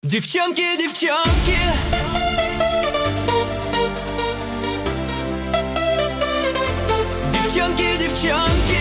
Девчонки, девчонки, девчонки, девчонки.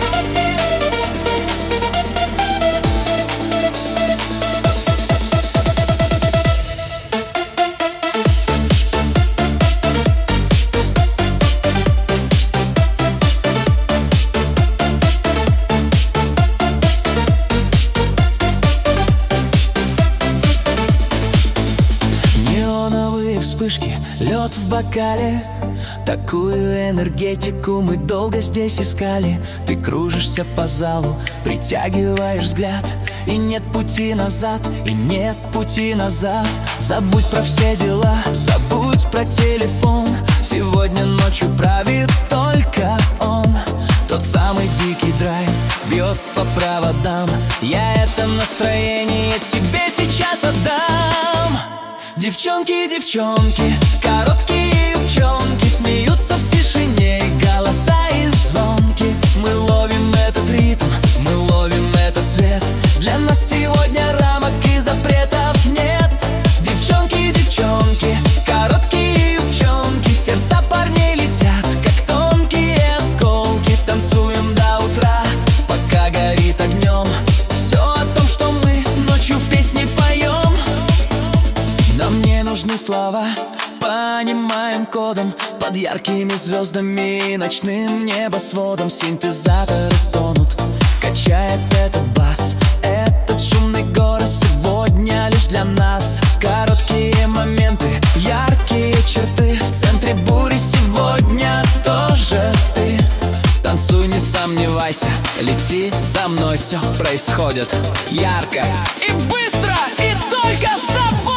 Вспышки, лед в бокале. Такую энергетику мы долго здесь искали. Ты кружишься по залу, притягиваешь взгляд. И нет пути назад, и нет пути назад. Забудь про все дела, забудь про телефон. Сегодня ночью правит только он. Тот самый дикий драйв бьет по проводам. Я это настроение тебе сейчас отдам. Девчонки, девчонки, короткие юбчонки смеются в тишине, голоса и звонки. Мы ловим этот ритм, мы ловим этот цвет. Для нас сегодня рамок и запретов нет. Девчонки, девчонки, короткие юбчонки, сердца парней летят, как тонкие осколки. Танцуем до утра, пока горит огнем. Все о том, что мы ночью в песне поем. Нам не нужны слова, понимаем кодом. Под яркими звездами и ночным небосводом синтезаторы стонут, качает этот бас. Этот шумный город сегодня лишь для нас. Короткие моменты, яркие черты. В центре бури сегодня тоже ты. Танцуй, не сомневайся, лети за мной. Все происходит ярко и быстро, и только с тобой.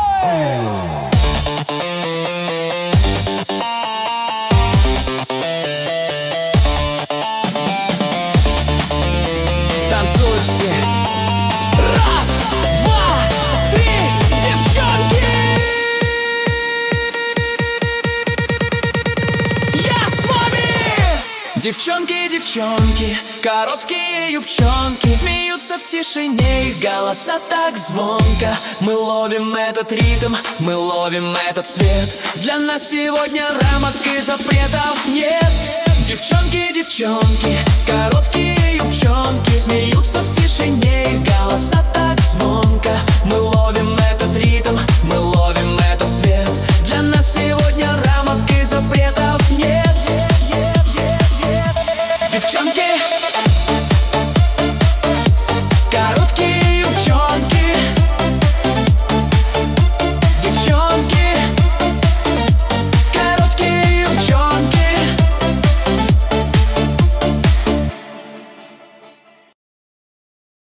Танцуют все. Раз, два, три, девчонки. Я с вами. Девчонки, девчонки, короткие юбчонки смеются в тишине, их голоса так звонко. Мы ловим этот ритм, мы ловим этот цвет. Для нас сегодня рамок и запретов нет. Девчонки, девчонки, короткие юбчонки смеются в тишине, их голоса так звонко. Мы ловим